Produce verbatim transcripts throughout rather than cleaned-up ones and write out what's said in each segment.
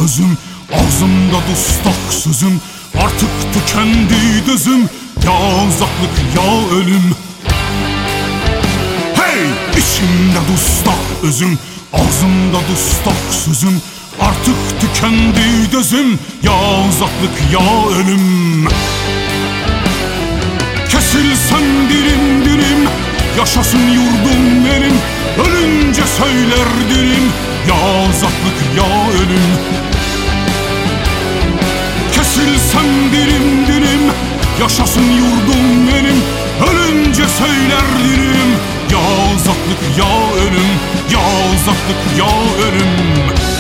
sözüm, ağzımda dustak sözüm, artık tükendi dözüm. Ya azatlık ya ölüm. Hey! İçimde dustak özüm, ağzımda dustak sözüm, artık tükendi dözüm. Ya azatlık ya ölüm. Kesilsem dirim dirim, yaşasın yurdum benim, ölünce söyler dilim. Ya azatlık ya ölüm. Kesilsem dirim dirim, yaşasın yurdum benim, ölünce söyler dilim. Ya azatlık ya ölüm, ya azatlık ya ölüm.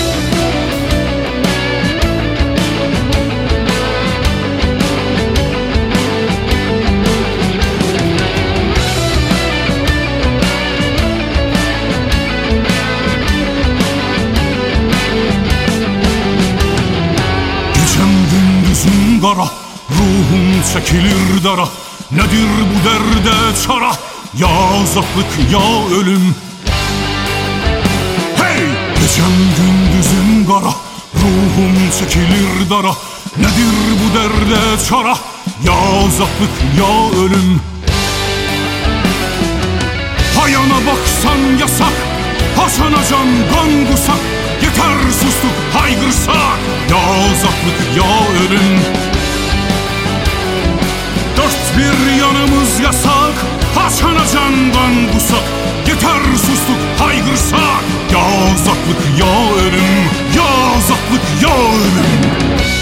Kara, ruhum çekilir dara. Nedir bu derde çara? Ya azatlık ya ölüm. Hey! Gecem gündüzüm kara, ruhum çekilir dara. Nedir bu derde çara? Ya azatlık ya ölüm. Hayana baksan yasak, Hasan'a can kan kusak. Yeter sustuk haygırsak, ya azatlık ya ölüm. Dört bir yanımız yasak, Hasan'a can kan kusak. Yeter sustuk haygırsak, ya azatlık ya ölüm. Ya azatlık ya ölüm.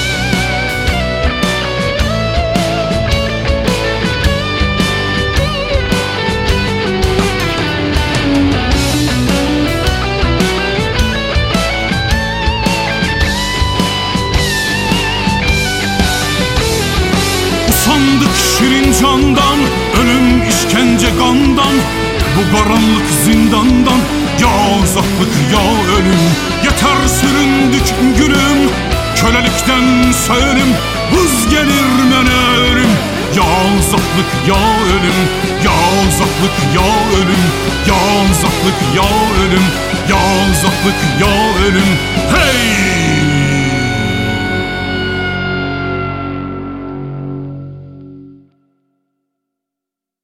Sandık şirin candan, ölüm işkence kandan, bu karanlık zindandan. Ya azatlık ya ölüm. Yeter süründük gülüm, kölelikten söğünüm, vız gelir mene ölüm. Ya azatlık ya ölüm, ya azatlık ya ölüm, ya azatlık ya ölüm, ya azatlık ya ölüm. Hey!